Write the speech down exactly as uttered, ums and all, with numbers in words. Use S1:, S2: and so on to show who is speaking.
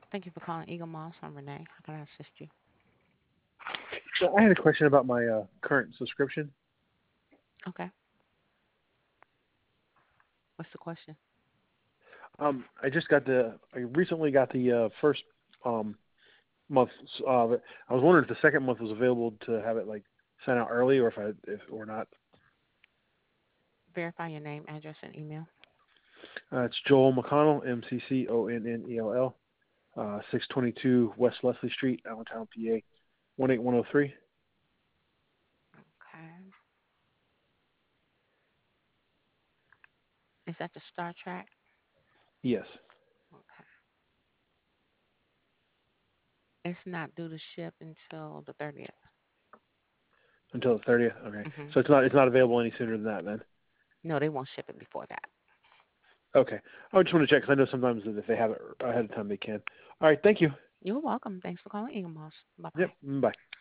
S1: Thank you for calling Eagle Moss. I'm Renee. How can I assist you?
S2: So I had a question about my uh, current subscription.
S1: Okay. What's the question?
S2: Um, I just got the I recently got the uh, first um, month. Uh, I was wondering if the second month was available to have it like sent out early, or if I if or not.
S1: Verify your name, address, and email.
S2: Uh, it's Joel McConnell, M C C O N N E L L, uh, six twenty-two West Leslie Street, Allentown, P A, one eight one zero three.
S1: Okay. Is that the Star Trek?
S2: Yes,
S1: Okay. It's not due to ship until the thirtieth.
S2: until the thirtieth. Okay,
S1: Mm-hmm.
S2: so it's not it's not available any sooner than that then.
S1: No, they won't ship it before that.
S2: Okay, I just want to check because I know sometimes that if they have it ahead of time they can. All right, thank you.
S1: You're welcome. Thanks for calling Eagle Moss. Bye bye.
S2: Yep, bye.